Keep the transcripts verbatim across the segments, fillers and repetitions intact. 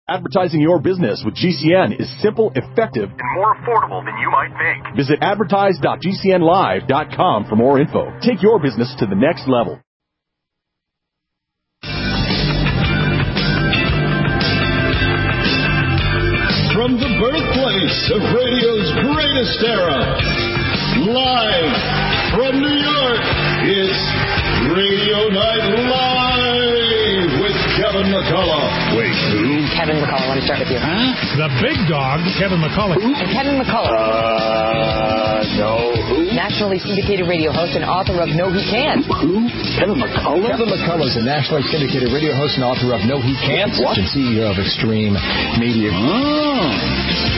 Advertising your business with G C N is simple, effective, and more affordable than you might think. Visit advertise dot g c n live dot com for more info. Take your business to the next level. From the birthplace of radio's greatest era, live from New York, it's Radio Night Live with Kevin McCullough. Wait, who? Kevin McCullough. Let me start with you. Huh? The big dog, Kevin McCullough. Who? And Kevin McCullough. Uh, no, who? Nationally syndicated radio host and author of No He Can't. Who? Kevin McCullough? Kevin McCullough is a nationally syndicated radio host and author of No He Can't. What? And C E O of Extreme Media. Oh.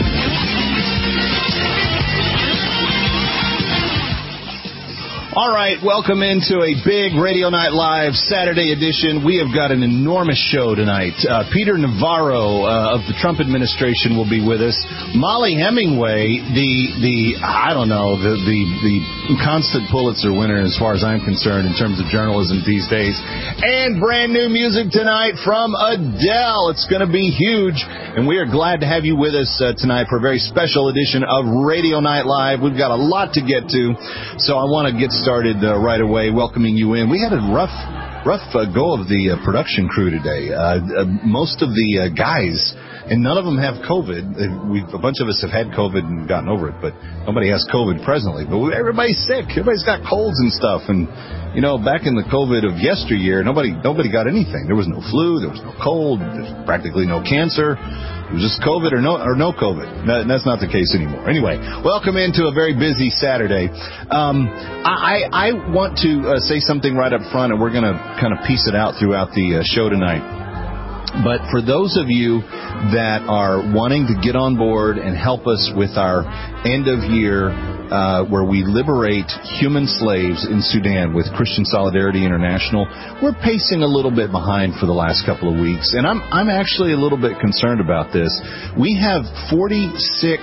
All right, welcome into a big Radio Night Live Saturday edition. We have got an enormous show tonight. Uh, Peter Navarro uh, of the Trump administration will be with us. Molly Hemingway, the the I don't know the the the constant Pulitzer winner as far as I'm concerned in terms of journalism these days, and brand new music tonight from Adele. It's going to be huge, and we are glad to have you with us uh, tonight for a very special edition of Radio Night Live. We've got a lot to get to, so I want to get started. started uh, right away, welcoming you in. We had a rough rough uh, go of the uh, production crew today. Uh, uh, most of the uh, guys, and none of them have COVID. Uh, we've, a bunch of us have had COVID and gotten over it, but nobody has COVID presently. But we, everybody's sick. Everybody's got colds and stuff. And, you know, back in the COVID of yesteryear, nobody nobody got anything. There was no flu. There was no cold. There's practically no cancer. It was just COVID or no or no COVID. No, that's not the case anymore. Anyway, welcome into a very busy Saturday. Um, I, I want to uh, say something right up front, and we're going to kind of piece it out throughout the uh, show tonight. But for those of you that are wanting to get on board and help us with our end of year uh, where we liberate human slaves in Sudan with Christian Solidarity International, we're pacing a little bit behind for the last couple of weeks. And I'm I'm actually a little bit concerned about this. We have forty-six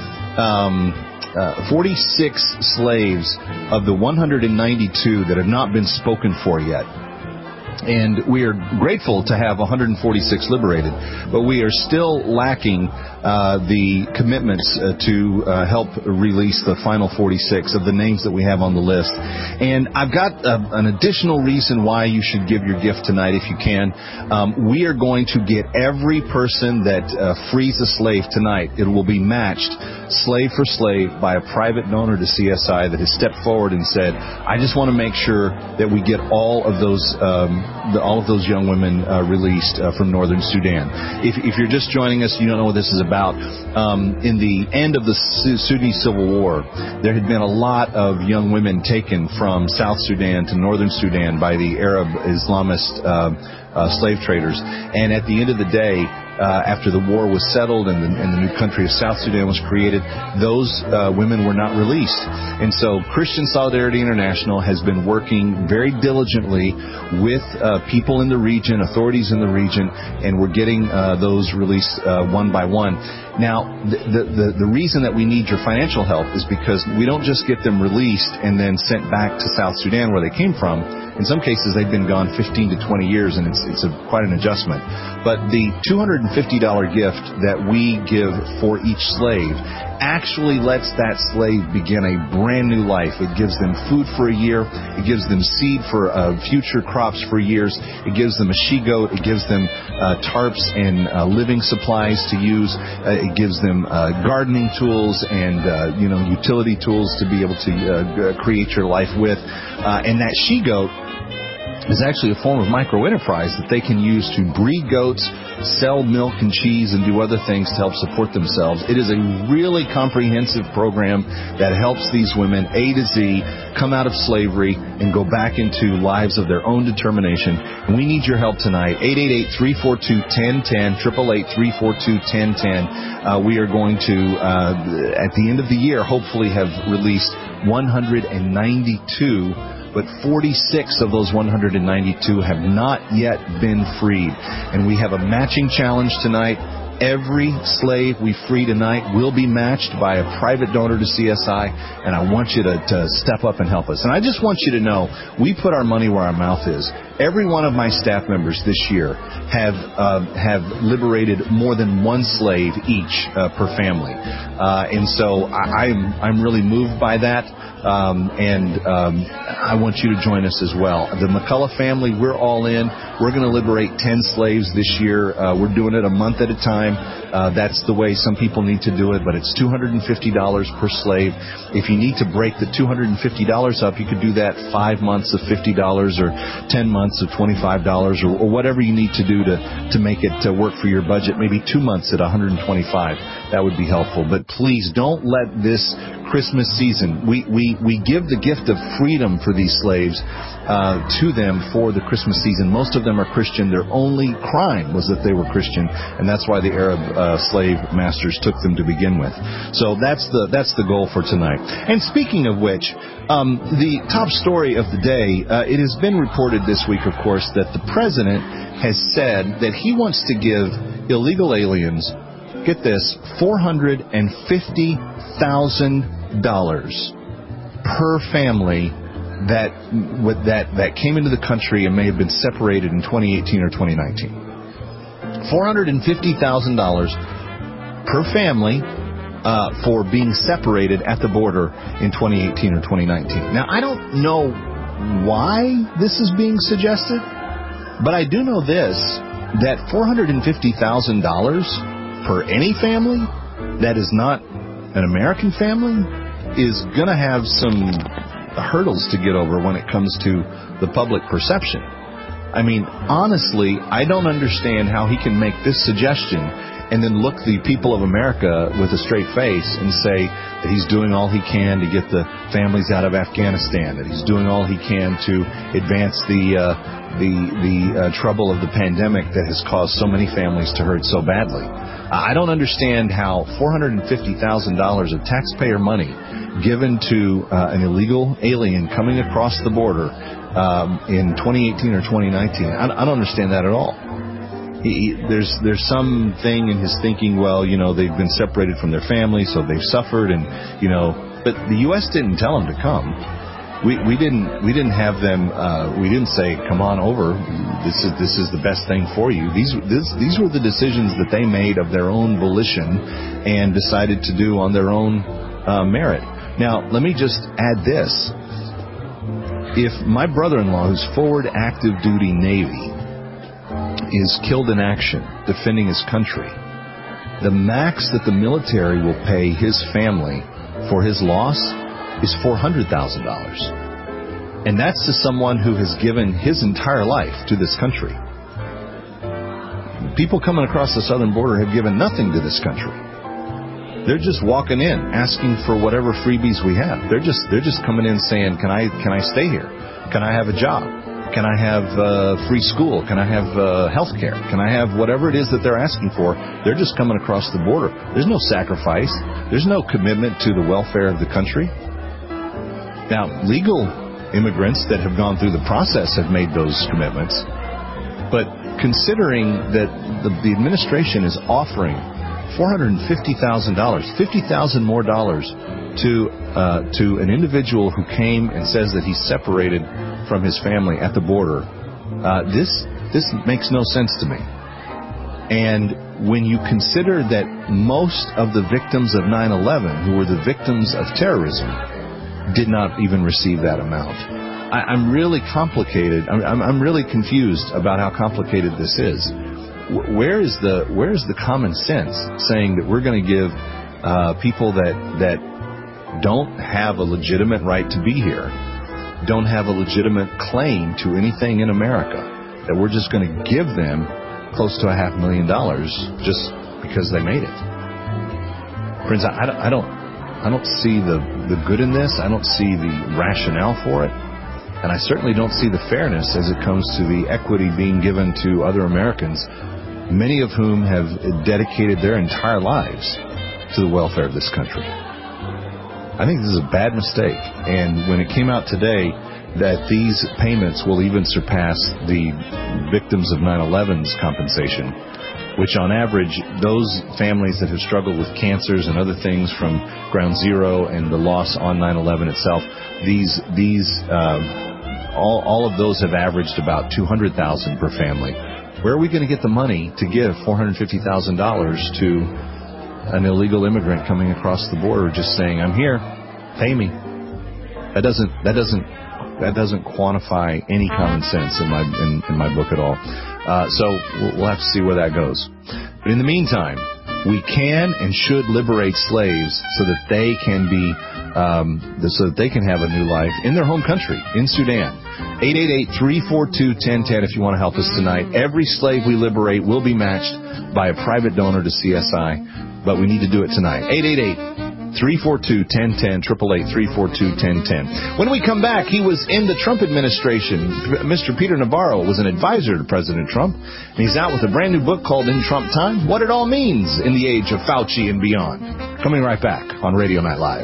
um, uh, forty-six slaves of the one hundred ninety-two that have not been spoken for yet. And we are grateful to have one hundred forty-six liberated, but we are still lacking uh, the commitments uh, to uh, help release the final forty-six of the names that we have on the list. And I've got uh, an additional reason why you should give your gift tonight if you can. Um, we are going to get every person that uh, frees a slave tonight. It will be matched slave for slave by a private donor to C S I that has stepped forward and said, I just want to make sure that we get all of those um, The, all of those young women uh, released uh, from northern Sudan. If, if you're just joining us, you don't know what this is about. Um, in the end of the Su- Sudanese Civil War, there had been a lot of young women taken from South Sudan to northern Sudan by the Arab Islamist uh, uh, slave traders. And at the end of the day, Uh, after the war was settled and the, and the new country of South Sudan was created, those uh, women were not released. And so Christian Solidarity International has been working very diligently with uh, people in the region, authorities in the region, and we're getting uh, those released uh, one by one. Now, the, the, the reason that we need your financial help is because we don't just get them released and then sent back to South Sudan where they came from. In some cases, they've been gone fifteen to twenty years, and it's, it's a, quite an adjustment. But the two hundred fifty dollars gift that we give for each slave actually lets that slave begin a brand new life. It gives them food for a year. It gives them seed for uh, future crops for years. It gives them a she-goat. It gives them uh, tarps and uh, living supplies to use. Uh, it gives them uh, gardening tools and uh, you know utility tools to be able to uh, create your life with. Uh, and that she-goat is actually a form of micro-enterprise that they can use to breed goats, sell milk and cheese, and do other things to help support themselves. It is a really comprehensive program that helps these women, A to Z, come out of slavery and go back into lives of their own determination. And we need your help tonight. eight eight eight, three four two, one zero one zero, eight eight eight, three four two, one zero one zero. Uh, we are going to, uh, at the end of the year, hopefully have released one hundred ninety-two, but forty-six of those one hundred ninety-two have not yet been freed. And we have a matching challenge tonight. Every slave we free tonight will be matched by a private donor to C S I, and I want you to, to step up and help us. And I just want you to know, we put our money where our mouth is. Every one of my staff members this year have uh, have liberated more than one slave each uh, per family, uh, and so I, I'm I'm really moved by that. Um, and um, I want you to join us as well. The McCullough family, we're all in. We're going to liberate ten slaves this year. Uh, we're doing it a month at a time. Uh, that's the way some people need to do it, but it's two hundred fifty dollars per slave. If you need to break the two hundred fifty dollars up, you could do that five months of fifty dollars or ten months of twenty-five dollars or, or whatever you need to do to, to make it uh, work for your budget. Maybe two months at one hundred twenty-five dollars. That would be helpful. But please don't let this Christmas season, we, we, we give the gift of freedom for these slaves uh, to them for the Christmas season. Most of them are Christian. Their only crime was that they were Christian, and that's why the Arab uh, slave masters took them to begin with. So that's the that's the goal for tonight. And speaking of which, um, the top story of the day, uh, it has been reported this week, of course, that the president has said that he wants to give illegal aliens, get this, four hundred fifty thousand dollars per family that that that came into the country and may have been separated in twenty eighteen or twenty nineteen. four hundred fifty thousand dollars per family uh, for being separated at the border in twenty eighteen or twenty nineteen. Now, I don't know why this is being suggested, but I do know this, that four hundred fifty thousand dollars per any family that is not an American family is going to have some hurdles to get over when it comes to the public perception. I mean, honestly, I don't understand how he can make this suggestion and then look the people of America with a straight face and say that he's doing all he can to get the families out of Afghanistan, that he's doing all he can to advance the uh, the the uh, trouble of the pandemic that has caused so many families to hurt so badly. I don't understand how four hundred fifty thousand dollars of taxpayer money given to uh, an illegal alien coming across the border um, in twenty eighteen or twenty nineteen, I, I don't understand that at all. He, there's there's something in his thinking, well, you know, they've been separated from their family, so they've suffered, and, you know, but the U S didn't tell them to come. We we didn't we didn't have them. Uh, we didn't say, "Come on over. This is this is the best thing for you." These this, these were the decisions that they made of their own volition and decided to do on their own uh, merit. Now, let me just add this: if my brother-in-law, who's forward active duty Navy, is killed in action defending his country, the max that the military will pay his family for his loss is four hundred thousand dollars. And that's to someone who has given his entire life to this country. People coming across the southern border have given nothing to this country. They're just walking in, asking for whatever freebies we have. They're just they're just coming in saying, can I can I stay here? Can I have a job? Can I have uh, free school? Can I have uh, health care? Can I have whatever it is that they're asking for? They're just coming across the border. There's no sacrifice. There's no commitment to the welfare of the country. Now, legal immigrants that have gone through the process have made those commitments. But considering that the, the administration is offering four hundred fifty thousand dollars, fifty thousand dollars more dollars to uh, to an individual who came and says that he's separated from his family at the border, uh, this this makes no sense to me. And when you consider that most of the victims of nine eleven, who were the victims of terrorism, did not even receive that amount, I, I'm really complicated. I'm, I'm really confused about how complicated this is. Where is the where is the common sense saying that we're going to give uh, people that that don't have a legitimate right to be here, don't have a legitimate claim to anything in America, that we're just going to give them close to a half million dollars just because they made it? Friends, I, I don't, I don't, I don't see the, the good in this. I don't see the rationale for it. And I certainly don't see the fairness as it comes to the equity being given to other Americans, many of whom have dedicated their entire lives to the welfare of this country. I think this is a bad mistake. And when it came out today that these payments will even surpass the victims of nine eleven's compensation, which on average, those families that have struggled with cancers and other things from Ground Zero and the loss on nine eleven itself, these these um, all all of those have averaged about two hundred thousand dollars per family. Where are we going to get the money to give four hundred fifty thousand dollars to an illegal immigrant coming across the border just saying, I'm here, pay me? That doesn't that doesn't that doesn't quantify any common sense in my in, in my book at all. Uh, so we'll have to see where that goes. But in the meantime, we can and should liberate slaves so that they can be um, so that they can have a new life in their home country, in Sudan. eight eight eight, three four two, one zero one zero if you want to help us tonight. Every slave we liberate will be matched by a private donor to C S I, but we need to do it tonight. eight eight eight, three four two, one zero one zero, eight eight eight, three four two, one zero one zero. When we come back, he was in the Trump administration. Mister Peter Navarro was an advisor to President Trump, and he's out with a brand new book called In Trump Time, What It All Means in the Age of Fauci and Beyond. Coming right back on Radio Night Live.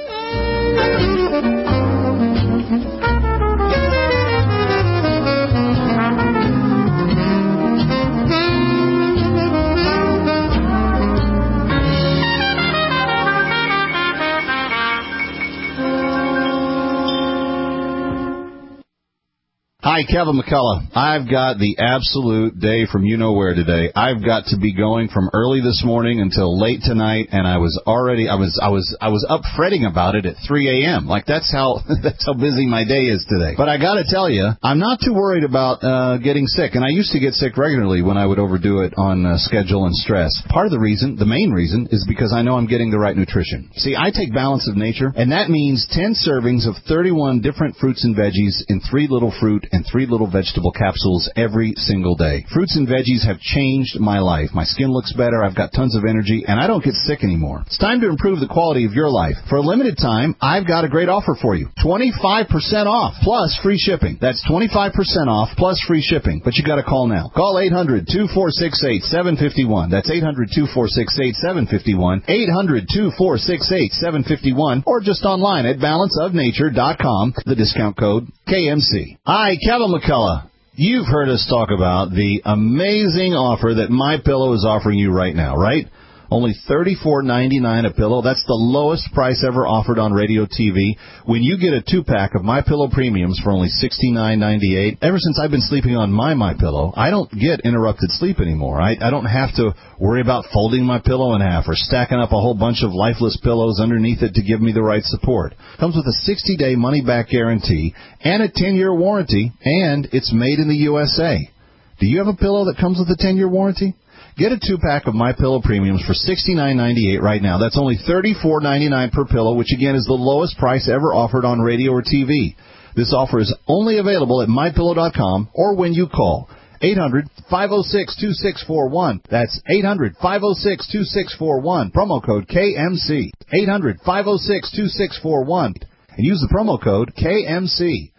Hi, Kevin McCullough. I've got the absolute day from you-know-where today. I've got to be going from early this morning until late tonight, and I was already, I was, I was, I was up fretting about it at three a.m. Like, that's how, that's how busy my day is today. But I gotta tell you, I'm not too worried about, uh, getting sick. And I used to get sick regularly when I would overdo it on uh, schedule and stress. Part of the reason, the main reason, is because I know I'm getting the right nutrition. See, I take Balance of Nature, and that means ten servings of thirty-one different fruits and veggies in three little fruit and three little vegetable capsules every single day. Fruits and veggies have changed my life. My skin looks better, I've got tons of energy, and I don't get sick anymore. It's time to improve the quality of your life. For a limited time, I've got a great offer for you. twenty-five percent off, plus free shipping. That's twenty-five percent off, plus free shipping. But you got to call now. Call eight hundred, two four six eight, seven five one. That's eight hundred, two four six eight, seven five one. eight hundred, two four six eight, seven five one. Or just online at balance of nature dot com. The discount code K M C. Hi, Kevin McCullough. You've heard us talk about the amazing offer that MyPillow is offering you right now, right? Only thirty-four ninety-nine a pillow. That's the lowest price ever offered on radio T V. When you get a two-pack of MyPillow Premiums for only sixty-nine ninety-eight, ever since I've been sleeping on my MyPillow, I don't get interrupted sleep anymore. I, I don't have to worry about folding my pillow in half or stacking up a whole bunch of lifeless pillows underneath it to give me the right support. Comes with a sixty-day money-back guarantee and a ten-year warranty, and it's made in the U S A. Do you have a pillow that comes with a ten-year warranty? Get a two-pack of MyPillow Premiums for sixty-nine ninety-eight right now. That's only thirty-four ninety-nine per pillow, which again is the lowest price ever offered on radio or T V. This offer is only available at my pillow dot com or when you call eight hundred, five oh six, two six four one. That's eight hundred, five oh six, two six four one. Promo code K M C. eight hundred, five oh six, two six four one. And use the promo code K M C.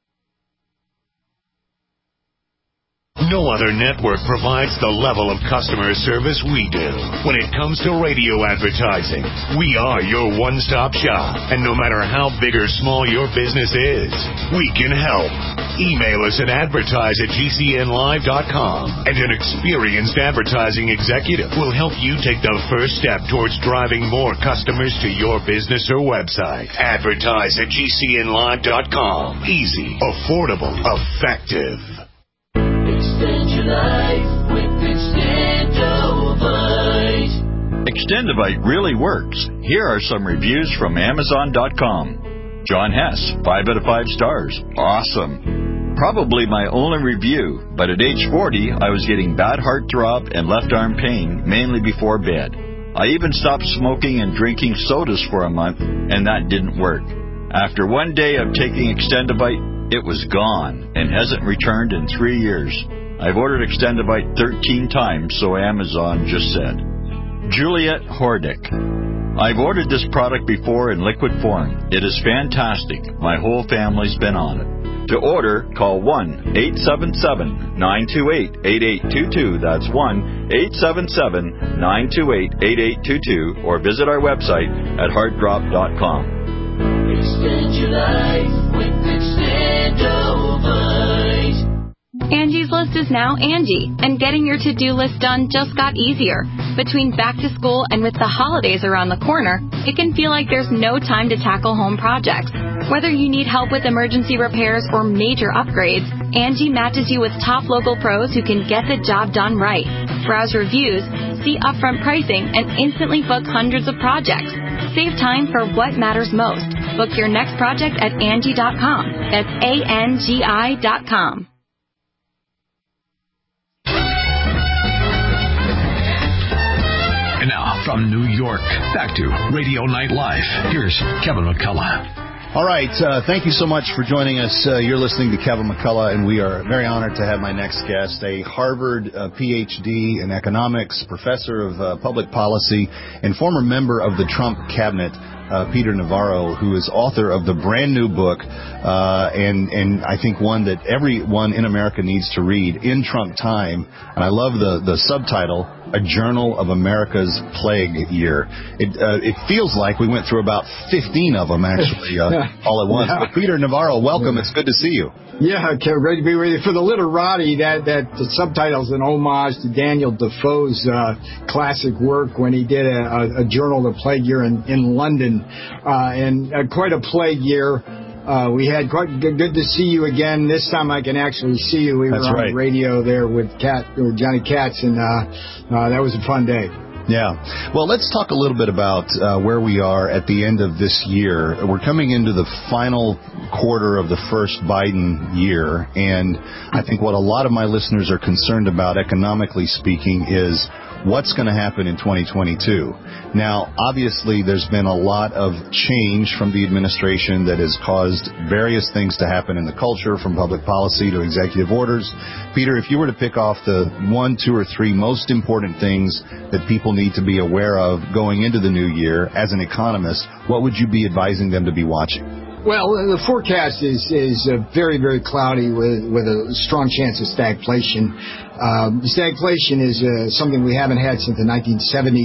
No other network provides the level of customer service we do. When it comes to radio advertising, we are your one-stop shop. And no matter how big or small your business is, we can help. Email us at advertise at G C N live dot com, and an experienced advertising executive will help you take the first step towards driving more customers to your business or website. Advertise at G C N live dot com. Easy, affordable, effective. Extend your life with Extendovite. Extendovite really works. Here are some reviews from Amazon dot com. John Hess, five out of five stars. Awesome. Probably my only review, but at age forty, I was getting bad heart throb and left arm pain, mainly before bed. I even stopped smoking and drinking sodas for a month, and that didn't work. After one day of taking Extendovite, it was gone and hasn't returned in three years. I've ordered Extendovite thirteen times, so Amazon just said. Juliet Hordick. I've ordered this product before in liquid form. It is fantastic. My whole family's been on it. To order, call one eight seven seven, nine two eight, eight eight two two. That's one eight seven seven, nine two eight, eight eight two two, or visit our website at heart drop dot com. Extend your life with Extendovite. Angie's List is now Angie, and getting your to-do list done just got easier. Between back to school and with the holidays around the corner, it can feel like there's no time to tackle home projects. Whether you need help with emergency repairs or major upgrades, Angie matches you with top local pros who can get the job done right. Browse reviews, see upfront pricing, and instantly book hundreds of projects. Save time for what matters most. Book your next project at Angie dot com. That's A N G I dot com. And now, from New York, back to Radio Night Live. Here's Kevin McCullough. All right. Uh, thank you so much for joining us. Uh, you're listening to Kevin McCullough, and we are very honored to have my next guest, a Harvard uh, P H D in economics, professor of uh, public policy, and former member of the Trump cabinet, Uh, Peter Navarro, who is author of the brand new book, uh, and, and I think one that everyone in America needs to read, In Trump Time. And I love the, the subtitle, A Journal of America's Plague Year. It, uh, it feels like we went through about fifteen of them, actually, uh, all at once. But Peter Navarro, welcome. It's good to see you. Yeah, okay, ready to be with you. For the literati, that, that the subtitle's an homage to Daniel Defoe's uh, classic work when he did a, a, a Journal of the Plague Year in, in London. Uh, and uh, quite a plague year. Uh, we had quite good, good to see you again. This time I can actually see you. We That's were on right. the radio there with Cat, or Johnny Katz, and uh, uh, that was a fun day. Yeah. Well, let's talk a little bit about uh, where we are at the end of this year. We're coming into the final quarter of the first Biden year, and I think what a lot of my listeners are concerned about, economically speaking, is what's going to happen in twenty twenty-two. Now, obviously, there's been a lot of change from the administration that has caused various things to happen in the culture, from public policy to executive orders. Peter, if you were to pick off the one, two, or three most important things that people need to be aware of going into the new year as an economist, what would you be advising them to be watching? Well, the forecast is is uh, very, very cloudy with, with a strong chance of stagflation. Um, stagflation is uh, something we haven't had since the nineteen seventies,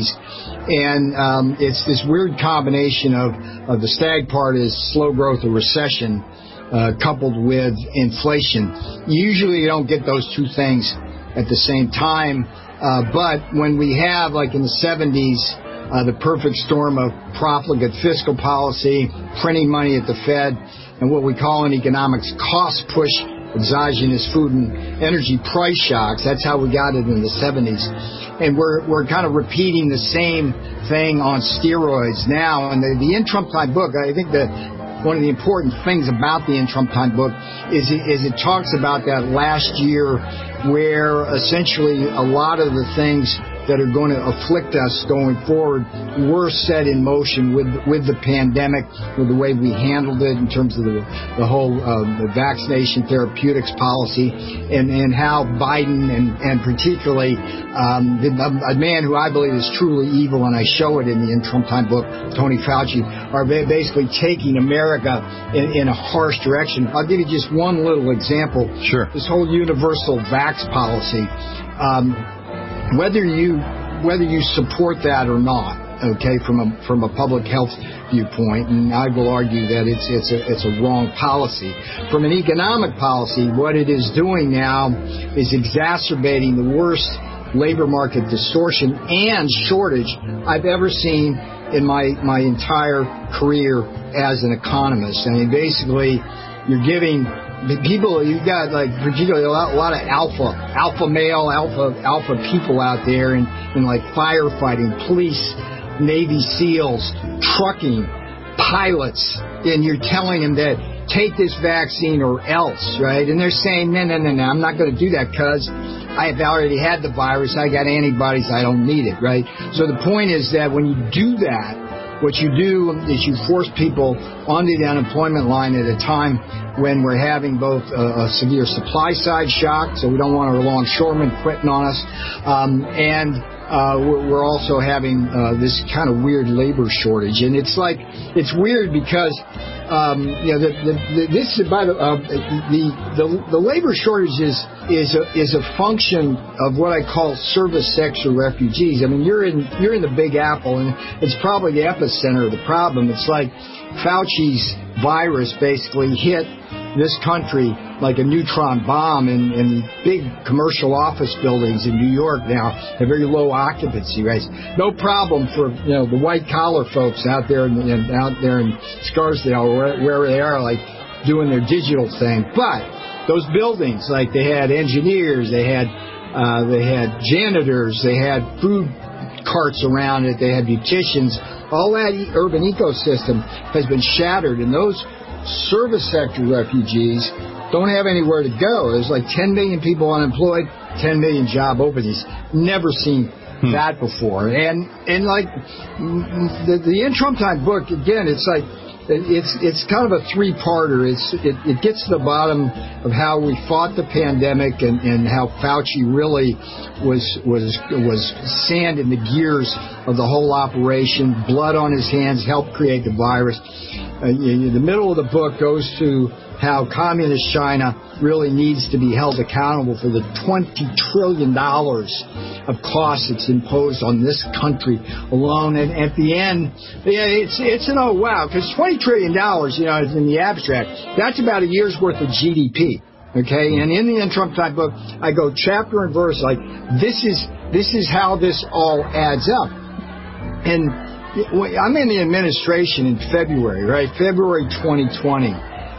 and um, it's this weird combination of, of the stag part is slow growth or recession, uh, coupled with inflation. Usually you don't get those two things at the same time, uh, but when we have, like in the seventies, Uh, the perfect storm of profligate fiscal policy, printing money at the Fed, and what we call in economics cost push exogenous food and energy price shocks. That's how we got it in the seventies. And we're we're kind of repeating the same thing on steroids now. And the, the In Trump Time book, I think that one of the important things about the In Trump Time book is it, is it talks about that last year where essentially a lot of the things that are going to afflict us going forward were set in motion with with the pandemic, with the way we handled it in terms of the the whole um, the vaccination therapeutics policy, and, and how Biden and, and particularly um, the, a man who I believe is truly evil, and I show it in the In Trump Time book, Tony Fauci, are basically taking America in, in a harsh direction. I'll give you just one little example. Sure. This whole universal vax policy. Um, Whether you whether you support that or not, okay, from a from a public health viewpoint, and I will argue that it's it's a it's a wrong policy. From an economic policy, what it is doing now is exacerbating the worst labor market distortion and shortage I've ever seen in my my entire career as an economist. I mean, basically, you're giving people, you've got, like, particularly a lot, a lot of alpha, alpha male, alpha alpha people out there in, in, like, firefighting, police, Navy SEALs, trucking, pilots, and you're telling them that take this vaccine or else, right? And they're saying, no, no, no, no, I'm not going to do that because I have already had the virus. I got antibodies. I don't need it, right? So the point is that when you do that, what you do is you force people onto the unemployment line at a time when we're having both a, a severe supply side shock, so we don't want our longshoremen quitting on us, um, and uh, we're also having uh, this kind of weird labor shortage. And it's like, it's weird because, um, you know, the, the, the, this is by the, uh, the, the, the labor shortage is, is a, is a function of what I call service sector refugees. I mean, you're in, you're in the Big Apple, and it's probably the epicenter of the problem. It's like Fauci's virus basically hit this country like a neutron bomb, and, and big commercial office buildings in New York now have very low occupancy rates. No problem for you know the white collar folks out there in, in out there in Scarsdale, where, where they are like doing their digital thing. But those buildings, like they had engineers, they had uh, they had janitors, they had food carts around it, they had beauticians. All that urban ecosystem has been shattered, and those service sector refugees don't have anywhere to go. There's like ten million people unemployed, ten million job openings. Never seen hmm. that before. And and like the, the In Trump Time book, again, it's like it's it's kind of a three-parter. It's it, it gets to the bottom of how we fought the pandemic and, and how Fauci really was was was sand in the gears of the whole operation. Blood on his hands helped create the virus. Uh, you, the middle of the book goes to how communist China really needs to be held accountable for the twenty trillion dollars of costs it's imposed on this country alone. And at the end, yeah, it's it's an oh wow, because twenty trillion dollars, you know, in the abstract, that's about a year's worth of G D P. Okay, and in the In Trump Time book, I go chapter and verse like this is this is how this all adds up. And I'm in the administration in February, right? February twenty twenty.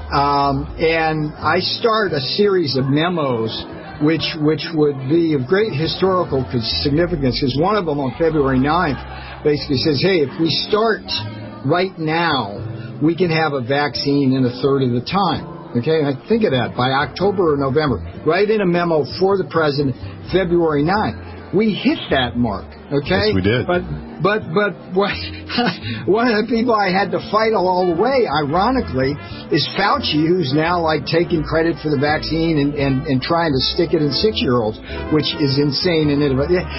Um, and I start a series of memos which which would be of great historical significance, because one of them on February ninth basically says, hey, if we start right now, we can have a vaccine in a third of the time. Okay, and I think of that by October or November. Write in a memo for the president, February ninth. We hit that mark, okay? Yes, we did. But but but what, one of the people I had to fight all the way, ironically, is Fauci, who's now like taking credit for the vaccine and, and, and trying to stick it in six-year-olds, which is insane. And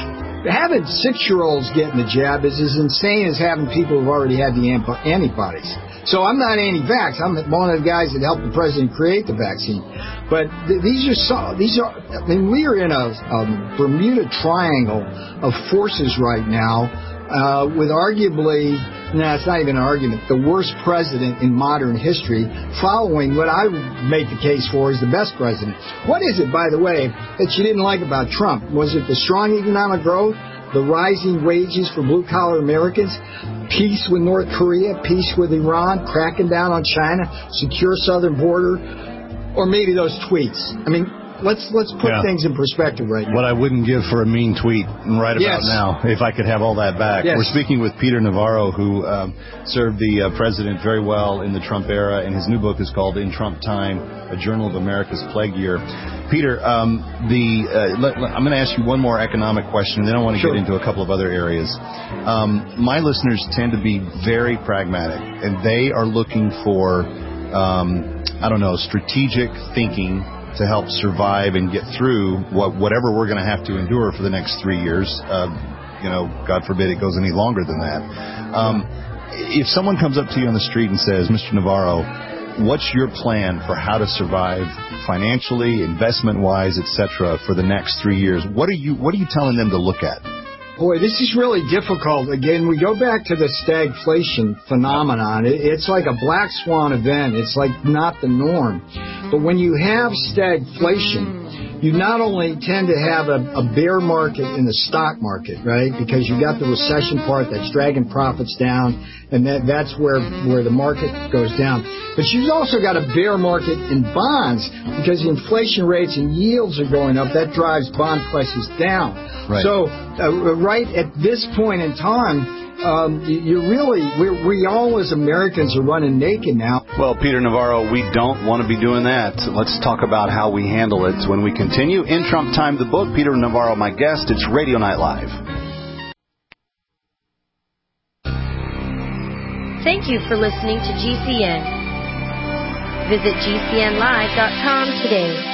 having six-year-olds getting the jab is as insane as having people who've already had the antibodies. So I'm not anti-vax. I'm one of the guys that helped the president create the vaccine. But th- these are so, these are. I mean, we are in a, a Bermuda Triangle of forces right now, uh, with arguably, no, it's not even an argument, the worst president in modern history, following what I make the case for is the best president. What is it, by the way, that you didn't like about Trump? Was it the strong economic growth? The rising wages for blue-collar Americans, peace with North Korea, peace with Iran, cracking down on China, secure southern border, or maybe those tweets? I mean, let's let's put yeah. things in perspective right now. What I wouldn't give for a mean tweet right about yes. now, if I could have all that back. Yes. We're speaking with Peter Navarro, who um, served the uh, president very well in the Trump era, and his new book is called In Trump Time, A Journal of America's Plague Year. Peter, um, the uh, let, let, I'm going to ask you one more economic question, and then I want to sure. get into a couple of other areas. Um, my listeners tend to be very pragmatic, and they are looking for, um, I don't know, strategic thinking to help survive and get through what, whatever we're going to have to endure for the next three years. Uh, you know, God forbid it goes any longer than that. Um, if someone comes up to you on the street and says, Mister Navarro, what's your plan for how to survive financially, investment-wise, et cetera, for the next three years? What are you What are you telling them to look at? Boy, this is really difficult. Again, we go back to the stagflation phenomenon. It's like a black swan event. It's like not the norm. But when you have stagflation, you not only tend to have a, a bear market in the stock market, right? Because you got the recession part that's dragging profits down, and that, that's where, where the market goes down. But you've also got a bear market in bonds, because the inflation rates and yields are going up. That drives bond prices down. Right. So uh, right at this point in time, Um, you, you really, we, we all as Americans are running naked now. Well, Peter Navarro, we don't want to be doing that. Let's talk about how we handle it when we continue. In Trump Time, the book. Peter Navarro, my guest. It's Radio Night Live. Thank you for listening to G C N. Visit G C N live dot com today.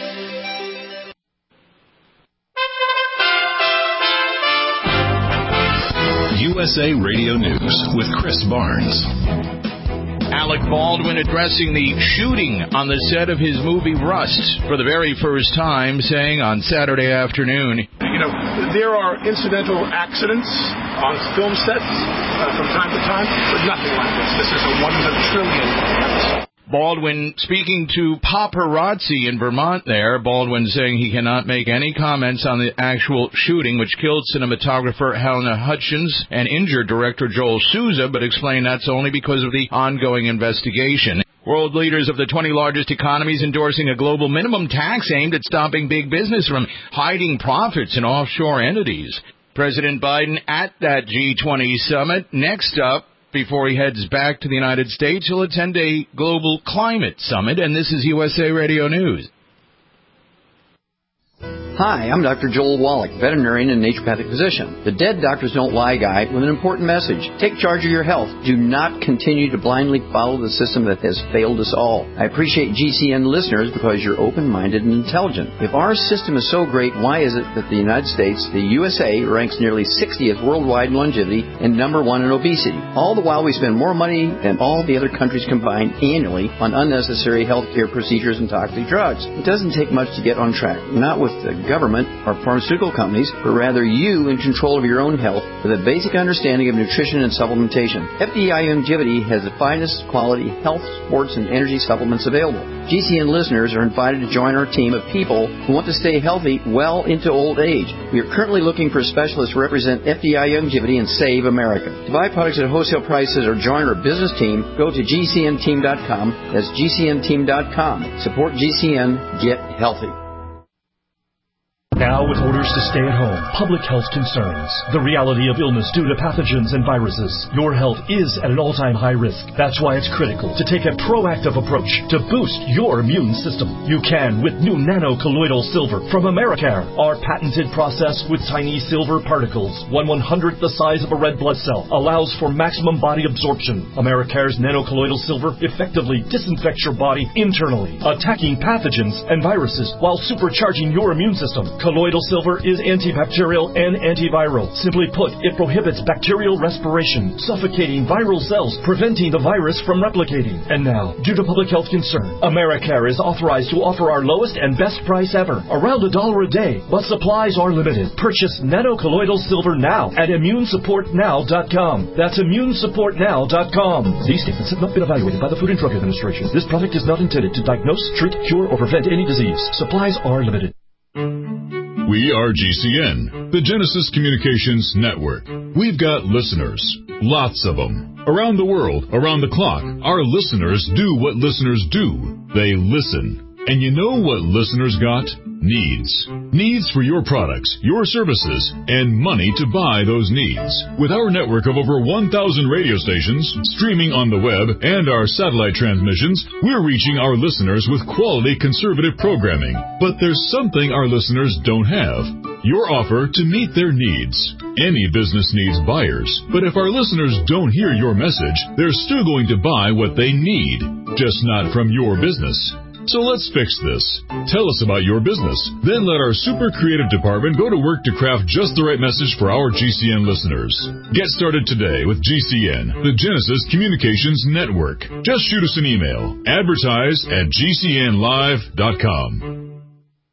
U S A Radio News with Chris Barnes. Alec Baldwin addressing the shooting on the set of his movie Rust for the very first time, saying on Saturday afternoon, You know, there are incidental accidents on film sets uh, from time to time, but nothing like this. This is a one in a trillion. Baldwin speaking to paparazzi in Vermont there. Baldwin saying he cannot make any comments on the actual shooting, which killed cinematographer Helena Hutchins and injured director Joel Souza, but explained that's only because of the ongoing investigation. World leaders of the twenty largest economies endorsing a global minimum tax aimed at stopping big business from hiding profits in offshore entities. President Biden at that G twenty summit. Next up, before he heads back to the United States, he'll attend a global climate summit, and this is U S A Radio News. Hi, I'm Doctor Joel Wallach, veterinarian and naturopathic physician. The Dead Doctors Don't Lie guy with an important message. Take charge of your health. Do not continue to blindly follow the system that has failed us all. I appreciate G C N listeners because you're open-minded and intelligent. If our system is so great, why is it that the United States, the U S A, ranks nearly sixtieth worldwide in longevity and number one in obesity? All the while we spend more money than all the other countries combined annually on unnecessary health care procedures and toxic drugs. It doesn't take much to get on track. Not with the government or pharmaceutical companies, but rather you in control of your own health with a basic understanding of nutrition and supplementation. F D I Longevity has the finest quality health, sports, and energy supplements available. G C N listeners are invited to join our team of people who want to stay healthy well into old age. We are currently looking for specialists to represent F D I Longevity and Save America. To buy products at wholesale prices or join our business team, go to G C N team dot com. That's G C N team dot com. Support G C N. Get healthy. Now, with orders to stay at home, public health concerns, the reality of illness due to pathogens and viruses, your health is at an all-time high risk. That's why it's critical to take a proactive approach to boost your immune system. You can with new nano-colloidal silver from Americare. Our patented process with tiny silver particles, one one-hundredth the size of a red blood cell, allows for maximum body absorption. Americare's nano-colloidal silver effectively disinfects your body internally, attacking pathogens and viruses while supercharging your immune system. Colloidal silver is antibacterial and antiviral. Simply put, it prohibits bacterial respiration, suffocating viral cells, preventing the virus from replicating. And now, due to public health concern, Americare is authorized to offer our lowest and best price ever, around a dollar a day, but supplies are limited. Purchase nano-colloidal silver now at immune support now dot com. That's immune support now dot com. These statements have not been evaluated by the Food and Drug Administration. This product is not intended to diagnose, treat, cure, or prevent any disease. Supplies are limited. We are G C N, the Genesis Communications Network. We've got listeners, lots of them. Around the world, around the clock, our listeners do what listeners do. They listen. And you know what listeners got? Needs. Needs for your products, your services, and money to buy those needs. With our network of over one thousand radio stations, streaming on the web, and our satellite transmissions, we're reaching our listeners with quality conservative programming. But there's something our listeners don't have. Your offer to meet their needs. Any business needs buyers, but if our listeners don't hear your message, they're still going to buy what they need, just not from your business. So let's fix this. Tell us about your business. Then let our super creative department go to work to craft just the right message for our G C N listeners. Get started today with G C N, the Genesis Communications Network. Just shoot us an email. Advertise at G C N live dot com.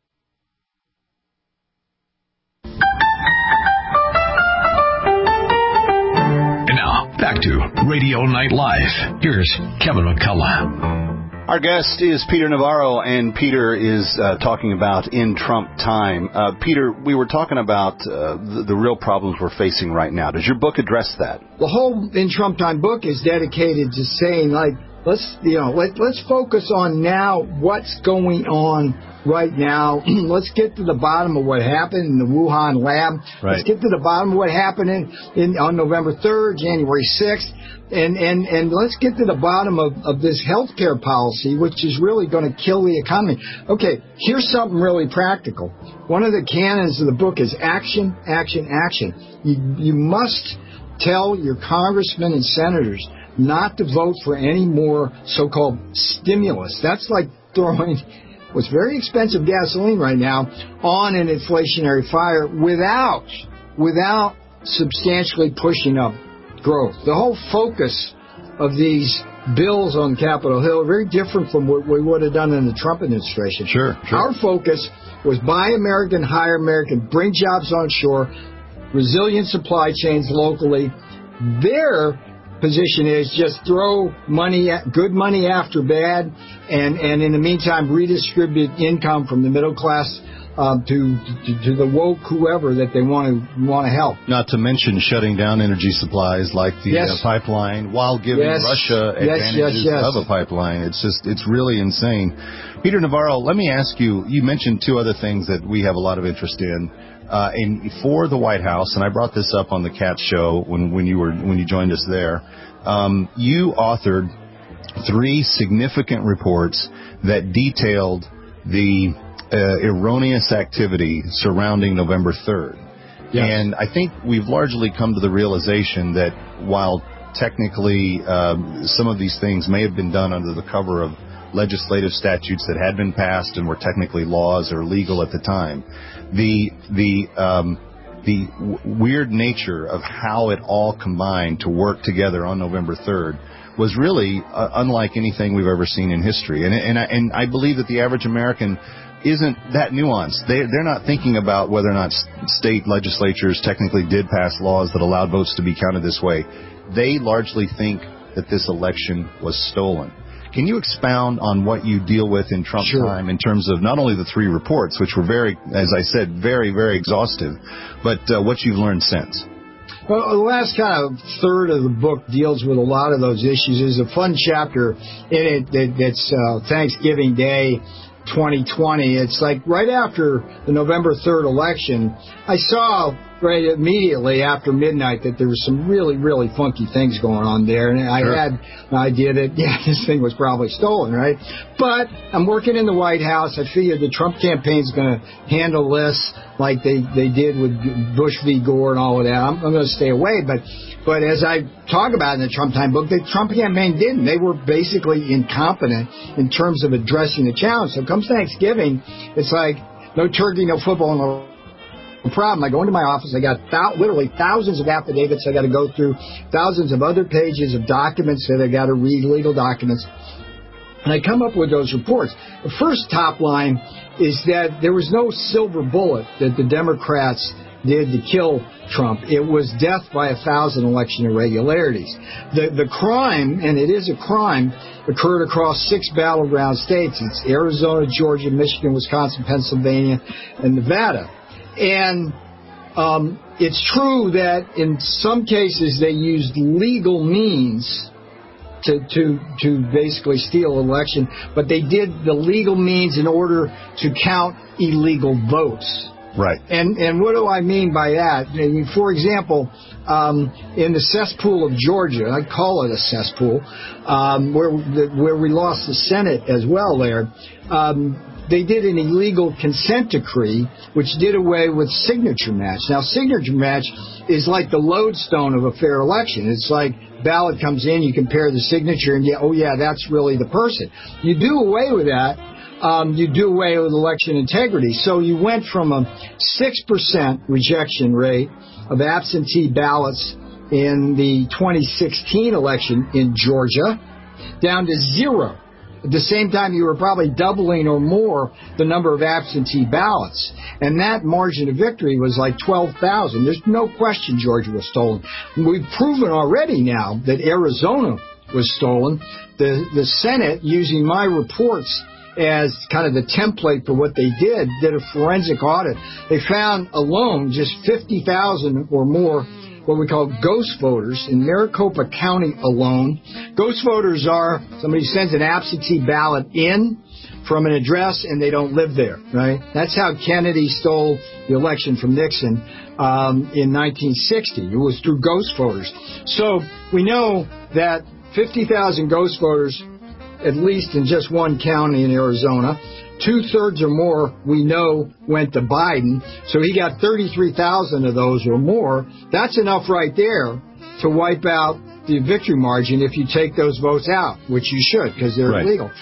And now, back to Radio Night Live. Here's Kevin McCullough. Our guest is Peter Navarro, and Peter is uh, talking about In Trump Time. Uh, Peter, we were talking about uh, the, the real problems we're facing right now. Does your book address that? The whole In Trump Time book is dedicated to saying, like, let's you know, let, let's focus on now what's going on right now. Let's get to the bottom of what happened in the Wuhan lab. Right. Let's get to the bottom of what happened in, in on November third, January sixth. And, and, and let's get to the bottom of, of this healthcare policy, which is really going to kill the economy. Okay, here's something really practical. One of the canons of the book is action, action, action. You, you must tell your congressmen and senators not to vote for any more so-called stimulus. That's like throwing what's very expensive gasoline right now on an inflationary fire without, without substantially pushing up growth. The whole focus of these bills on Capitol Hill are very different from what we would have done in the Trump administration. Sure, sure. Our focus was buy American, hire American, bring jobs onshore, resilient supply chains locally. Their position is just throw money, good money after bad, and, and in the meantime redistribute income from the middle class uh, to, to to the woke whoever that they want to want to help. Not to mention shutting down energy supplies like the yes. uh, pipeline while giving yes. Russia yes, advantages yes, yes. of a pipeline. It's just it's really insane. Peter Navarro, let me ask you. You mentioned two other things that we have a lot of interest in. Uh, and for the White House, and I brought this up on the Cat Show when, when you were when you joined us there, um, you authored three significant reports that detailed the uh, erroneous activity surrounding November third. Yes. And I think we've largely come to the realization that while technically um, some of these things may have been done under the cover of legislative statutes that had been passed and were technically laws or legal at the time, the the um, the w- weird nature of how it all combined to work together on November third was really uh, unlike anything we've ever seen in history. And and I, and I believe that the average American isn't that nuanced. They they're not thinking about whether or not state legislatures technically did pass laws that allowed votes to be counted this way. They largely think that this election was stolen. Can you expound on what you deal with in Trump sure. time in terms of not only the three reports, which were very, as I said, very, very exhaustive, but uh, what you've learned since? Well, the last kind of third of the book deals with a lot of those issues. There's a fun chapter in it that, that's uh, Thanksgiving Day twenty twenty. It's like right after the November third election, I saw right immediately after midnight that there was some really, really funky things going on there. And I sure. had an idea that, yeah, this thing was probably stolen, right? But I'm working in the White House. I figured the Trump campaign's going to handle this like they, they did with Bush v. Gore and all of that. I'm, I'm going to stay away. But but as I talk about in the Trump Time book, the Trump campaign didn't. They were basically incompetent in terms of addressing the challenge. So comes Thanksgiving, it's like no turkey, no football, no problem. I go into my office. I got th- literally thousands of affidavits I got to go through, thousands of other pages of documents that I got to read, legal documents. And I come up with those reports. The first top line is that there was no silver bullet that the Democrats did to kill Trump. It was death by a thousand election irregularities. The the crime, and it is a crime, occurred across six battleground states. It's Arizona, Georgia, Michigan, Wisconsin, Pennsylvania, and Nevada. And um, it's true that in some cases they used legal means to, to to basically steal an election, but they did the legal means in order to count illegal votes. Right. And and what do I mean by that? I mean, for example, um, in the cesspool of Georgia, I call it a cesspool, um, where the, where we lost the Senate as well there, um, they did an illegal consent decree which did away with signature match. Now, signature match is like the lodestone of a fair election. It's like ballot comes in, you compare the signature, and yeah, oh yeah, that's really the person. You do away with that. Um, you do away with election integrity. So you went from a six percent rejection rate of absentee ballots in the twenty sixteen election in Georgia down to zero. At the same time, you were probably doubling or more the number of absentee ballots. And that margin of victory was like twelve thousand. There's no question Georgia was stolen. We've proven already now that Arizona was stolen. The, the Senate, using my reports as kind of the template for what they did, did a forensic audit. They found alone just fifty thousand or more what we call ghost voters in Maricopa County alone. Ghost voters are somebody sends an absentee ballot in from an address and they don't live there, right? That's how Kennedy stole the election from Nixon um, in nineteen sixty. It was through ghost voters. So we know that fifty thousand ghost voters, at least in just one county in Arizona. Two-thirds or more, we know, went to Biden. So he got thirty-three thousand of those or more. That's enough right there to wipe out the victory margin if you take those votes out, which you should because they're right. illegal.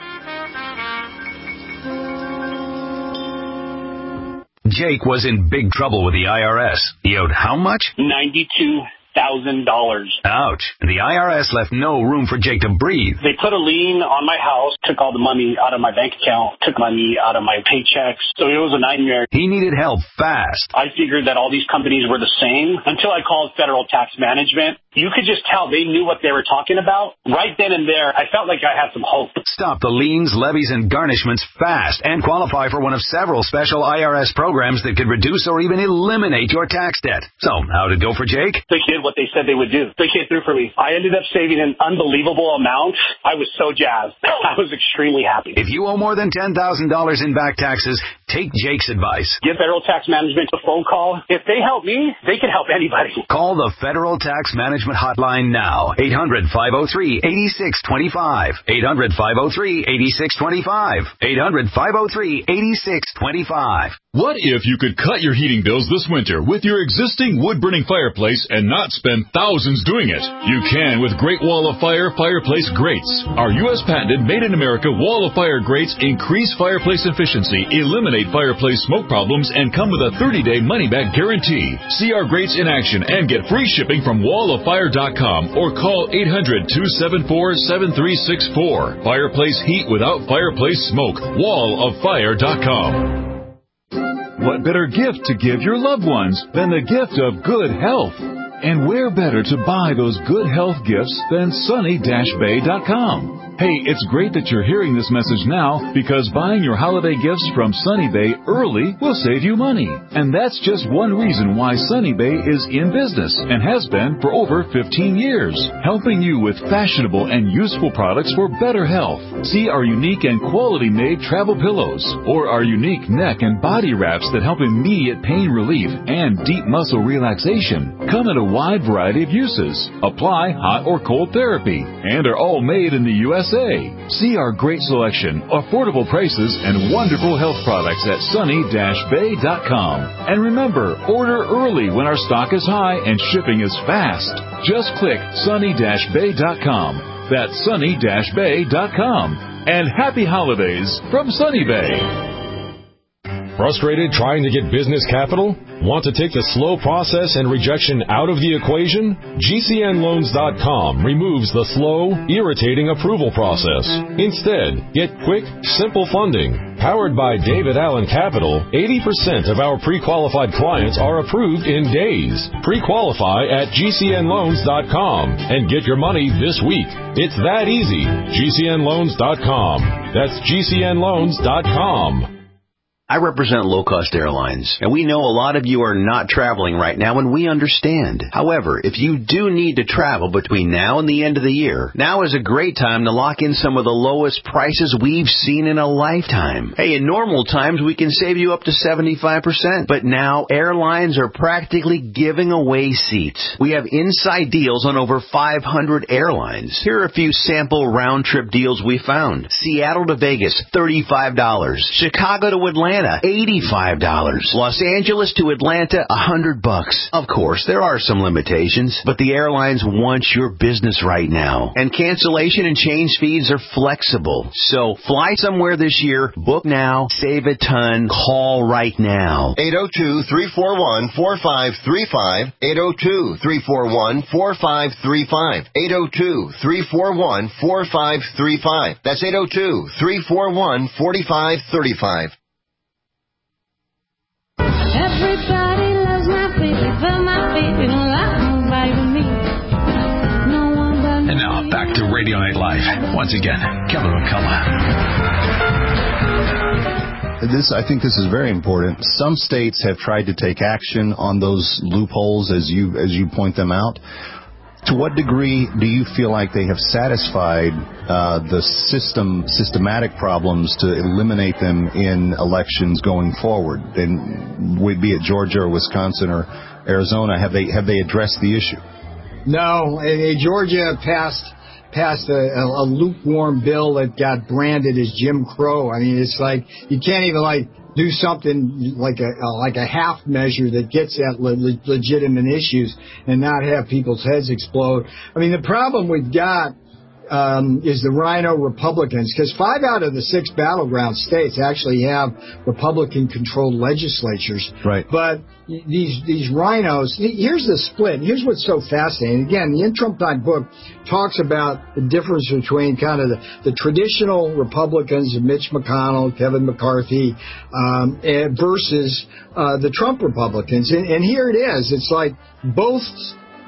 Jake was in big trouble with the I R S. He owed how much? ninety-two thousand dollars. Ouch. The I R S left no room for Jake to breathe. They put a lien on my house, took all the money out of my bank account, took money out of my paychecks. So it was a nightmare. He needed help fast. I figured that all these companies were the same until I called Federal Tax Management. you could just tell they knew what they were talking about. Right then and there, I felt like I had some hope. Stop the liens, levies, and garnishments fast and qualify for one of several special I R S programs that could reduce or even eliminate your tax debt. So, how'd it go for Jake? They did what they said they would do. They came through for me. I ended up saving an unbelievable amount. I was so jazzed. I was extremely happy. If you owe more than ten thousand dollars in back taxes, take Jake's advice. Give Federal Tax Management a phone call. If they help me, they can help anybody. Call the Federal Tax Management Hotline now. eight hundred, five oh three, eight six two five. eight hundred, five oh three, eight six two five. eight hundred, five oh three, eight six two five. What if you could cut your heating bills this winter with your existing wood-burning fireplace and not spend thousands doing it? You can with Great Wall of Fire fireplace grates. Our U S patented made-in-America Wall of Fire grates increase fireplace efficiency, eliminate fireplace smoke problems, and come with a thirty-day money-back guarantee. See our grates in action and get free shipping from wall of fire dot com or call eight hundred, two seven four, seven three six four. Fireplace heat without fireplace smoke. wall of fire dot com. What better gift to give your loved ones than the gift of good health? And where better to buy those good health gifts than sunny dash bay dot com? Hey, it's great that you're hearing this message now because buying your holiday gifts from Sunny Bay early will save you money. And that's just one reason why Sunny Bay is in business and has been for over fifteen years, helping you with fashionable and useful products for better health. See our unique and quality-made travel pillows or our unique neck and body wraps that help immediate pain relief and deep muscle relaxation. Come in a wide variety of uses, apply hot or cold therapy, and are all made in the U S A. See our great selection, affordable prices, and wonderful health products at sunny dash bay dot com. And remember, order early when our stock is high and shipping is fast. Just click sunny dash bay dot com. That's sunny dash bay dot com. And happy holidays from Sunny Bay. Frustrated trying to get business capital? Want to take the slow process and rejection out of the equation? G C N loans dot com removes the slow, irritating approval process. Instead, get quick, simple funding. Powered by David Allen Capital, eighty percent of our pre-qualified clients are approved in days. Pre-qualify at G C N loans dot com and get your money this week. It's that easy. G C N loans dot com. That's G C N loans dot com. I represent low-cost airlines, and we know a lot of you are not traveling right now, and we understand. However, if you do need to travel between now and the end of the year, now is a great time to lock in some of the lowest prices we've seen in a lifetime. Hey, in normal times, we can save you up to seventy-five percent, but now airlines are practically giving away seats. We have inside deals on over five hundred airlines. Here are a few sample round-trip deals we found. Seattle to Vegas, thirty-five dollars. Chicago to Atlanta, eighty-five dollars. Los Angeles to Atlanta, one hundred bucks. Of course, there are some limitations, but the airlines want your business right now. And cancellation and change fees are flexible. So fly somewhere this year, book now, save a ton, call right now. eight oh two, three four one, four five three five. eight oh two, three four one, four five three five. eight oh two, three four one, four five three five. That's eight oh two, three four one, four five three five. Everybody loves my baby, but my baby don't like nobody but me. No one but me. And now back to Radio Night Live. Once again, Kevin McCullough. This, I think this is very important. Some states have tried to take action on those loopholes as you as you point them out. To what degree do you feel like they have satisfied uh, the system systematic problems to eliminate them in elections going forward? And would be it Georgia or Wisconsin or Arizona, have they have they addressed the issue? No, Georgia passed passed a, a, a lukewarm bill that got branded as Jim Crow. I mean, it's like you can't even like do something like a like a half measure that gets at le- legitimate issues and not have people's heads explode. I mean, the problem we've got um, is the Rhino Republicans, because five out of the six battleground states actually have Republican-controlled legislatures. Right. But these these rhinos, here's the split. Here's what's so fascinating. Again, the In Trump Time book talks about the difference between kind of the, the traditional Republicans of Mitch McConnell, Kevin McCarthy, um, versus uh, the Trump Republicans. And, and here it is. It's like both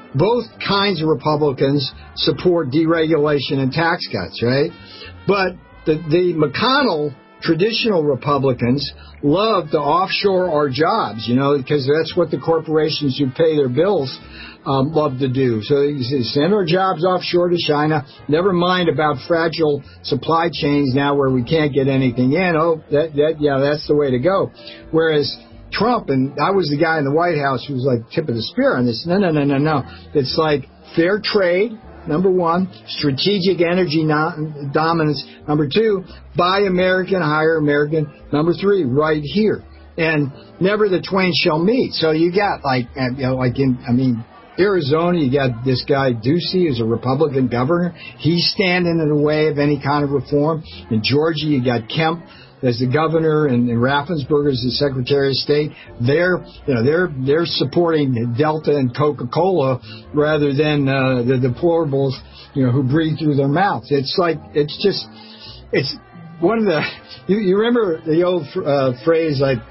both kinds of Republicans support deregulation and tax cuts, right? But the, the McConnell traditional Republicans love to offshore our jobs, you know, because that's what the corporations who pay their bills um, love to do. So you say, send our jobs offshore to China. Never mind about fragile supply chains now where we can't get anything in. Oh, that, that yeah, that's the way to go. Whereas Trump, and I was the guy in the White House who was like tip of the spear on this. No, no, no, no, no. It's like fair trade. Number one, strategic energy no- dominance. Number two, buy American, hire American. Number three, right here. And never the twain shall meet. So you got like, you know, like in, I mean, Arizona, you got this guy Ducey, who's a Republican governor. He's standing in the way of any kind of reform. In Georgia, you got Kemp as the governor, and, and Raffensperger as the Secretary of State. They're, you know, they're they're supporting Delta and Coca-Cola rather than uh, the deplorables, you know, who breathe through their mouths. It's like it's just it's one of the. You, you remember the old uh, phrase like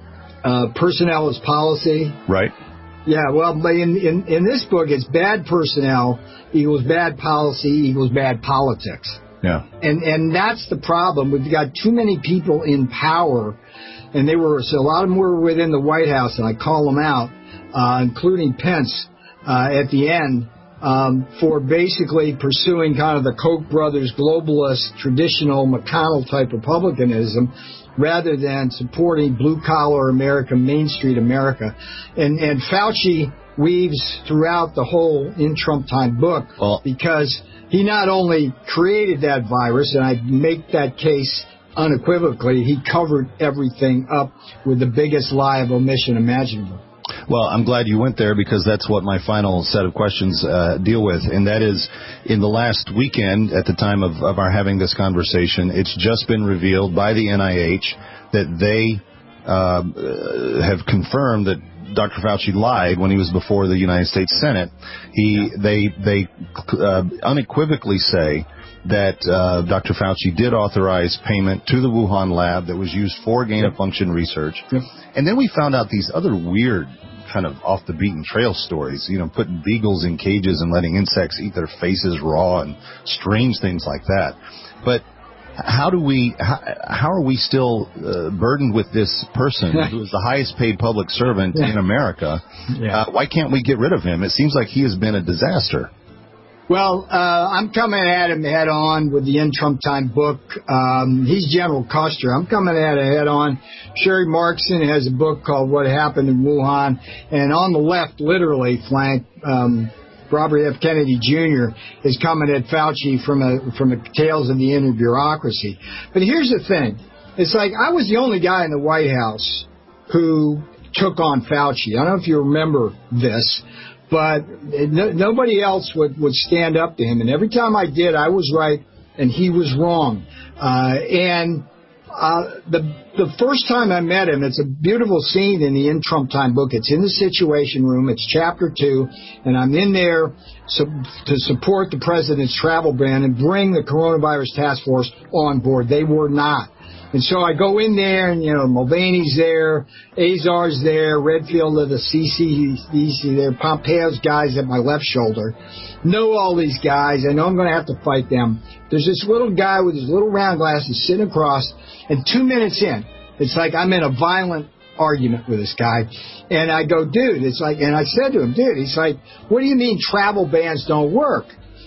uh, "personnel is policy," right? Yeah. Well, but in, in in this book, it's bad personnel equals bad policy equals bad politics. Yeah. And and that's the problem. We've got too many people in power, and they were so a lot of them were within the White House, and I call them out, uh, including Pence uh, at the end um, for basically pursuing kind of the Koch brothers globalist traditional McConnell type republicanism, rather than supporting blue collar America, Main Street America, and and Fauci weaves throughout the whole In Trump Time book well, because he not only created that virus, and I make that case unequivocally, he covered everything up with the biggest lie of omission imaginable. Well, I'm glad you went there because that's what my final set of questions uh, deal with, and that is in the last weekend at the time of, of our having this conversation, it's just been revealed by the N I H that they uh, have confirmed that Doctor Fauci lied when he was before the United States Senate. He, they, they uh, unequivocally say that uh, Doctor Fauci did authorize payment to the Wuhan lab that was used for gain-of-function research. Yep. And then we found out these other weird kind of off-the-beaten-trail stories, you know, putting beagles in cages and letting insects eat their faces raw and strange things like that. But how do we, how, how are we still uh, burdened with this person who is the highest-paid public servant in America? Yeah. Uh, why can't we get rid of him? It seems like he has been a disaster. Well, uh, I'm coming at him head on with the In Trump Time book. Um, he's General Custer. I'm coming at him head on. Sherry Markson has a book called What Happened in Wuhan. And on the left, literally, flank, um, Robert F. Kennedy Junior is coming at Fauci from a, from the tales of the inner bureaucracy. But here's the thing. It's like I was the only guy in the White House who took on Fauci. I don't know if you remember this. But no, nobody else would, would stand up to him. And every time I did, I was right and he was wrong. Uh, and uh, the the first time I met him, it's a beautiful scene in the In Trump Time book. It's in the Situation Room. It's chapter two. And I'm in there so, to support the president's travel ban and bring the coronavirus task force on board. They were not. And so I go in there, and, you know, Mulvaney's there, Azar's there, Redfield of the C C D C there, Pompeo's guys at my left shoulder. Know all these guys. I know I'm going to have to fight them. There's this little guy with his little round glasses sitting across, and two minutes in, it's like I'm in a violent argument with this guy. And I go, dude, it's like, and I said to him, dude, he's like, what do you mean travel bans don't work?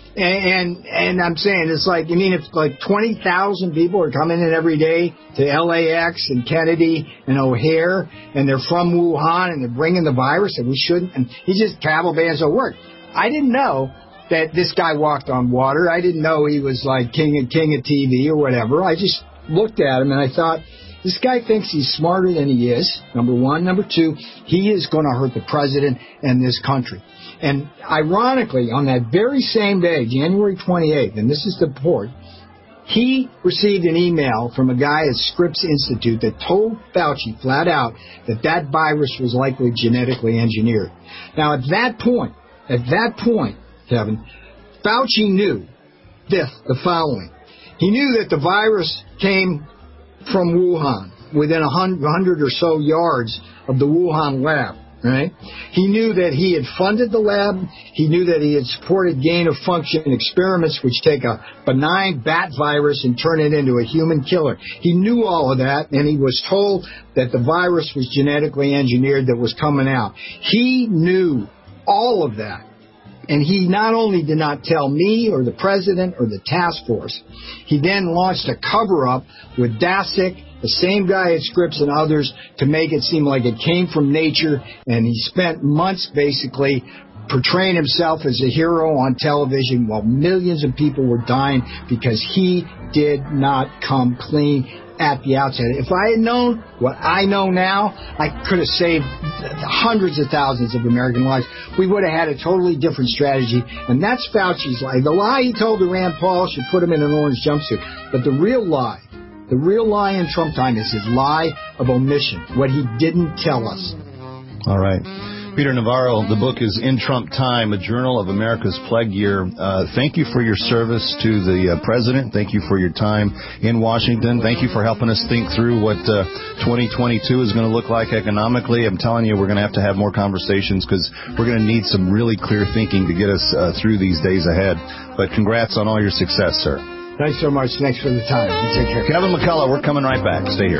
And, and and I'm saying, it's like, you mean if like twenty thousand people are coming in every day to L A X and Kennedy and O'Hare, and they're from Wuhan and they're bringing the virus, and we shouldn't, and he just, travel bans don't work. I didn't know that this guy walked on water. I didn't know he was like king of, king of T V or whatever. I just looked at him and I thought, this guy thinks he's smarter than he is, number one. Number two, he is going to hurt the president and this country. And ironically, on that very same day, January twenty-eighth, and this is the report, he received an email from a guy at Scripps Institute that told Fauci flat out that that virus was likely genetically engineered. Now, at that point, at that point, Kevin, Fauci knew this, the following. He knew that the virus came from Wuhan, within a hundred or so yards of the Wuhan lab. Right? He knew that he had funded the lab. He knew that he had supported gain-of-function experiments which take a benign bat virus and turn it into a human killer. He knew all of that, and he was told that the virus was genetically engineered that was coming out. He knew all of that. And he not only did not tell me or the president or the task force, he then launched a cover-up with Daszak, the same guy at Scripps and others, to make it seem like it came from nature, and he spent months basically portraying himself as a hero on television while millions of people were dying because he did not come clean at the outset. If I had known what I know now, I could have saved hundreds of thousands of American lives. We would have had a totally different strategy, and that's Fauci's lie. The lie he told to Rand Paul should put him in an orange jumpsuit, but the real lie, the real lie in Trump time is his lie of omission, what he didn't tell us. All right. Peter Navarro, the book is In Trump Time, a journal of America's plague year. Uh, thank you for your service to the uh, president. Thank you for your time in Washington. Thank you for helping us think through what uh, twenty twenty-two is going to look like economically. I'm telling you, we're going to have to have more conversations because we're going to need some really clear thinking to get us uh, through these days ahead. But congrats on all your success, sir. Thanks so much. Thanks for the time. You take care. Kevin McCullough, we're coming right back. Stay here.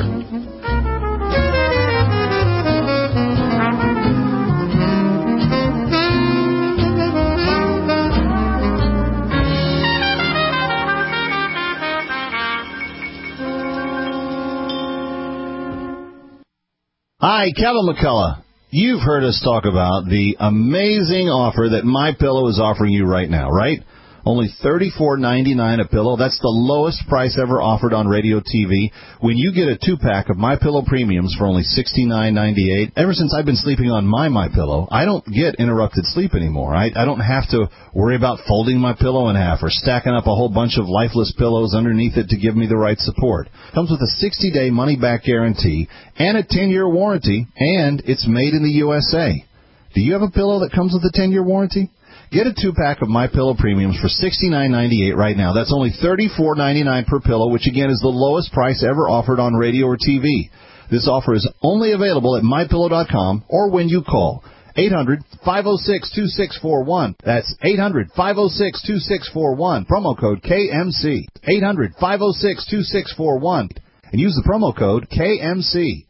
Hi, Kevin McCullough. You've heard us talk about the amazing offer that MyPillow is offering you right now, right? Only thirty-four ninety-nine a pillow. That's the lowest price ever offered on radio T V. When you get a two-pack of MyPillow Premiums for only sixty-nine ninety-eight, ever since I've been sleeping on my MyPillow, I don't get interrupted sleep anymore. I, I don't have to worry about folding my pillow in half or stacking up a whole bunch of lifeless pillows underneath it to give me the right support. Comes with a sixty-day money-back guarantee and a ten-year warranty, and it's made in the U S A. Do you have a pillow that comes with a ten-year warranty? Get a two-pack of MyPillow Premiums for sixty-nine ninety-eight right now. That's only thirty-four ninety-nine per pillow, which, again, is the lowest price ever offered on radio or T V. This offer is only available at My Pillow dot com or when you call eight hundred, five oh six, two six four one. That's eight hundred, five oh six, two six four one. Promo code K M C. eight hundred, five oh six, two six four one. And use the promo code K M C.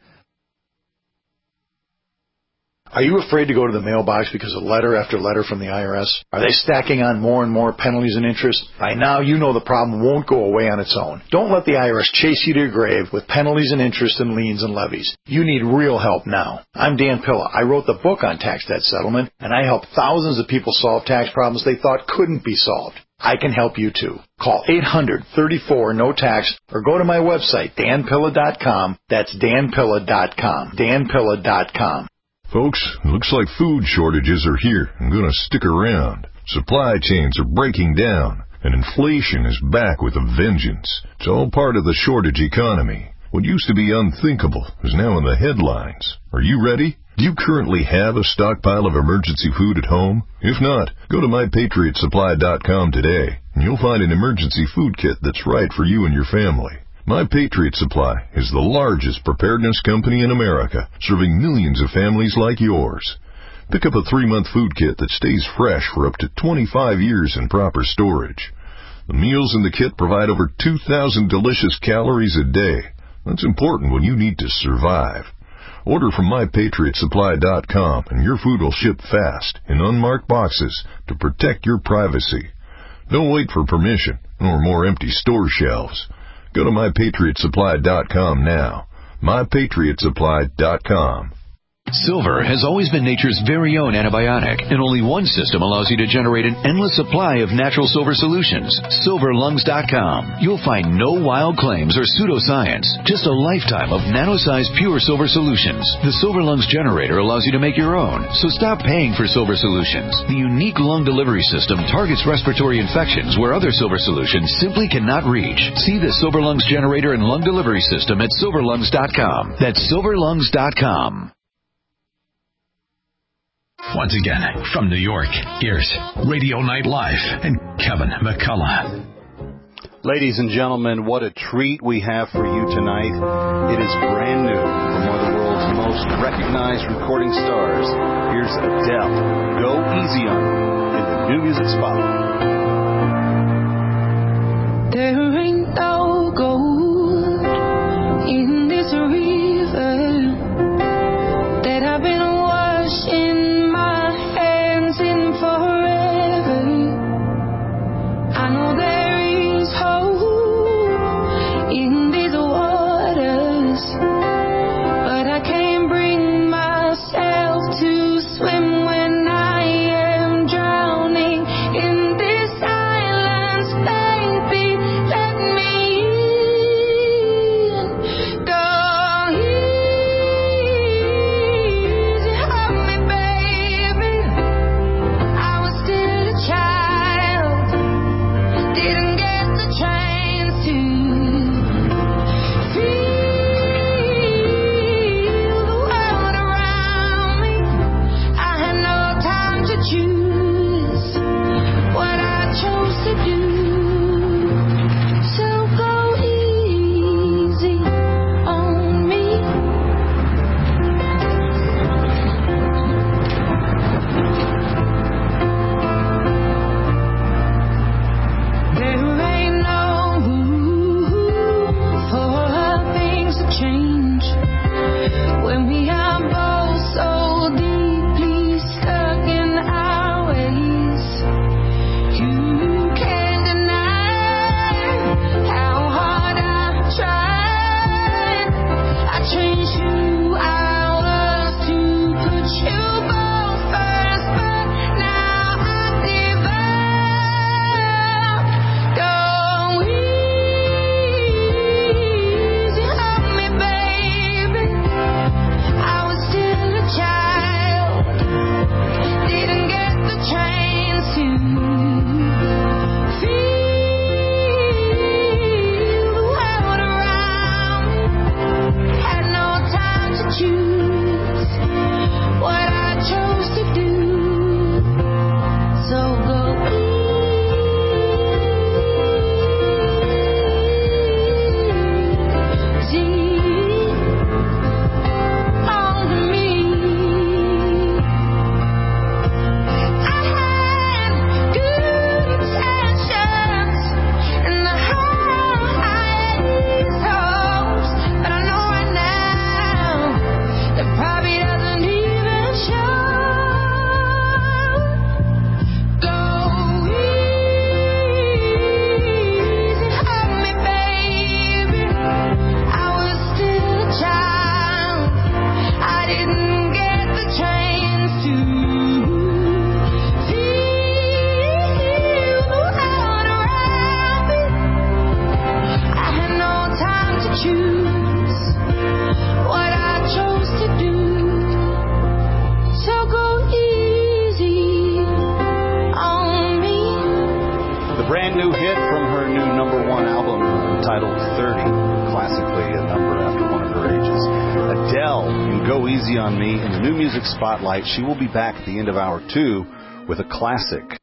Are you afraid to go to the mailbox because of letter after letter from the I R S? Are they stacking on more and more penalties and interest? By now, you know the problem won't go away on its own. Don't let the I R S chase you to your grave with penalties and interest and liens and levies. You need real help now. I'm Dan Pilla. I wrote the book on tax debt settlement, and I help thousands of people solve tax problems they thought couldn't be solved. I can help you too. Call eight hundred, thirty-four, no tax or go to my website, Dan Pilla dot com. That's Dan Pilla dot com. Dan Pilla dot com. Folks, it looks like food shortages are here and going to stick around. Supply chains are breaking down, and inflation is back with a vengeance. It's all part of the shortage economy. What used to be unthinkable is now in the headlines. Are you ready? Do you currently have a stockpile of emergency food at home? If not, go to My Patriot Supply dot com today, and you'll find an emergency food kit that's right for you and your family. My Patriot Supply is the largest preparedness company in America, serving millions of families like yours. Pick up a three-month food kit that stays fresh for up to twenty-five years in proper storage. The meals in the kit provide over two thousand delicious calories a day. That's important when you need to survive. Order from My Patriot Supply dot com and your food will ship fast in unmarked boxes to protect your privacy. Don't wait for permission or more empty store shelves. Go to My Patriot Supply dot com now. My Patriot Supply dot com. Silver has always been nature's very own antibiotic, and only one system allows you to generate an endless supply of natural silver solutions. Silver Lungs dot com. You'll find no wild claims or pseudoscience, just a lifetime of nano-sized pure silver solutions. The Silver Lungs generator allows you to make your own, so stop paying for silver solutions. The unique lung delivery system targets respiratory infections where other silver solutions simply cannot reach. See the Silver Lungs generator and lung delivery system at Silver Lungs dot com. That's Silver Lungs dot com. Once again, from New York, here's Radio Night Live and Kevin McCullough. Ladies and gentlemen, what a treat we have for you tonight. It is brand new from one of the world's world's most recognized recording stars. Here's Adele. Go Easy on Me in the New Music Spotlight. There ain't no gold in this river that I've been washing my hands in forever. I know there is hope in these waters, but I can't bring myself to swim when I am drowning in this silence. Baby, let me in. Go easy on me, baby. I was still a child, didn't get the chance to feel the world around me. I had no time to choose what I chose to do. So go easy on me. There ain't no room for things to change when we are both so deeply stuck in our ways. You can't deny how hard I tried. I changed who I was to put you both first, but now I give up. Go easy on me, baby. I was still a child, didn't get the chance to feel the world around me. Had no time to choose what I chose to do. So go easy on me. I had good intentions and the highest hopes, but I know right now it probably doesn't even show. Go easy on me, baby. I was still a child, I didn't get the chance to feel the world around me. I had no time to choose what I chose to do. So go easy on me. The brand new hit from her new number one album entitled thirty, classically a number after one of her ages. Adele in Go Easy on Me in the New Music Spotlight. She will be back at the end of hour two with a classic.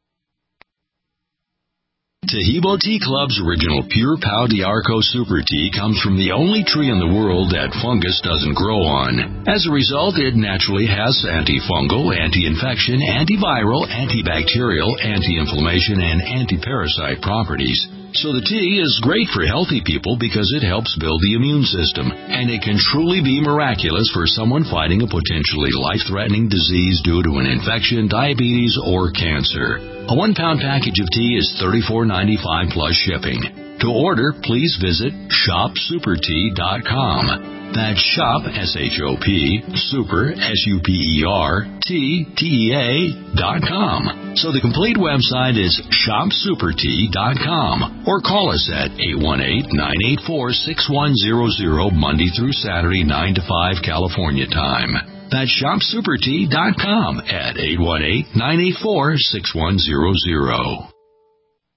Tahibo Tea Club's original Pure Pau D'Arco Super Tea comes from the only tree in the world that fungus doesn't grow on. As a result, it naturally has antifungal, anti-infection, antiviral, antibacterial, anti-inflammation, and anti-parasite properties. So the tea is great for healthy people because it helps build the immune system, and it can truly be miraculous for someone fighting a potentially life-threatening disease due to an infection, diabetes, or cancer. A one-pound package of tea is thirty-four ninety-five plus shipping. To order, please visit shop super tea dot com. That's shop, S H O P, super, S U P E R, T, T E A, dot com. So the complete website is shop super tea dot com. Or call us at eight one eight, nine eight four, six one zero zero, Monday through Saturday, nine to five California time. That's shop super tea dot com at eight one eight, nine eight four, six one zero zero.